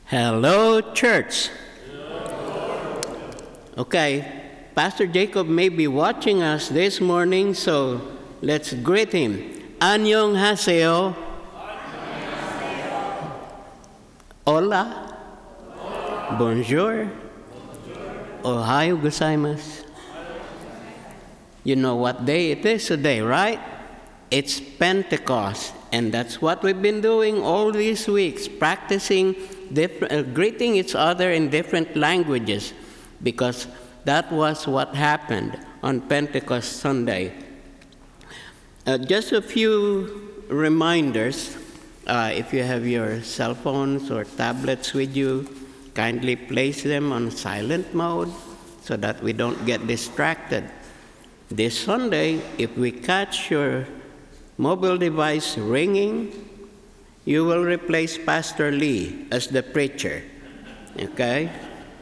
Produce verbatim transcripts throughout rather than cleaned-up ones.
Hello, church. Okay, Pastor Jacob may be watching us this morning, so let's greet him. 안녕하세요. Hola. Bonjour. Ohayo gozaimasu. You know what day it is today, right? It's Pentecost, and that's what we've been doing all these weeks, practicing different, uh, greeting each other in different languages, because that was what happened on Pentecost Sunday. Uh, just a few reminders. Uh, if you have your cell phones or tablets with you, kindly place them on silent mode so that we don't get distracted. This Sunday, if we catch your mobile device ringing, you will replace Pastor Lee as the preacher, okay?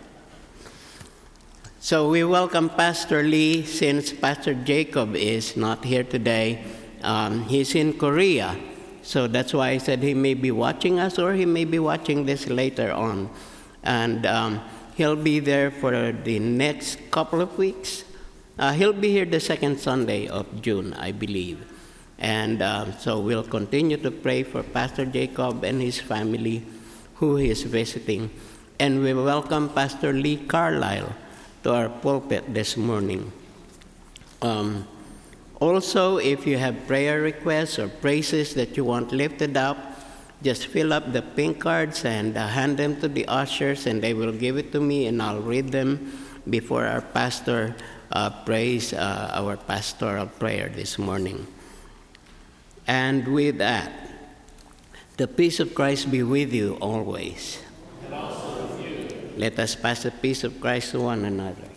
So we welcome Pastor Lee since Pastor Jacob is not here today. Um, he's in Korea, so that's why I said he may be watching us or he may be watching this later on. And um, he'll be there for the next couple of weeks. Uh, he'll be here the second Sunday of June, I believe. And uh, so we'll continue to pray for Pastor Jacob and his family who he is visiting. And we welcome Pastor Lee Carlisle to our pulpit this morning. Um, also, if you have prayer requests or praises that you want lifted up, just fill up the pink cards and uh, hand them to the ushers, and they will give it to me, and I'll read them before our pastor uh, prays uh, our pastoral prayer this morning. And with that, the peace of Christ be with you always. And also with you. Let us pass the peace of Christ to one another.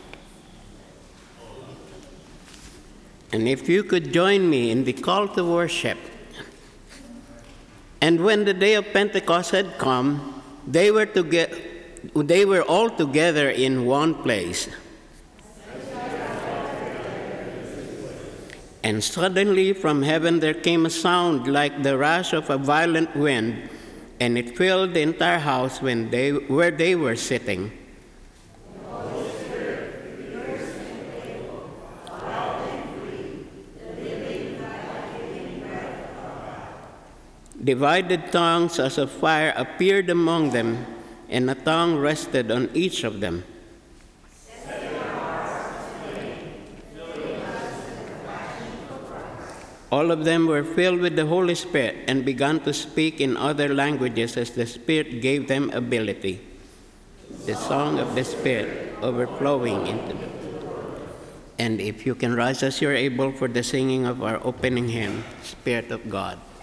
And if you could join me in the call to worship. And when the day of Pentecost had come, they were, toge- they were all together in one place. And suddenly from heaven there came a sound like the rush of a violent wind, and it filled the entire house when they, where they were sitting. Divided tongues as of fire appeared among them, and a tongue rested on each of them. All of them were filled with the Holy Spirit and began to speak in other languages as the Spirit gave them ability. The song of the Spirit overflowing into them. And if you can rise as you're able for the singing of our opening hymn, Spirit of God.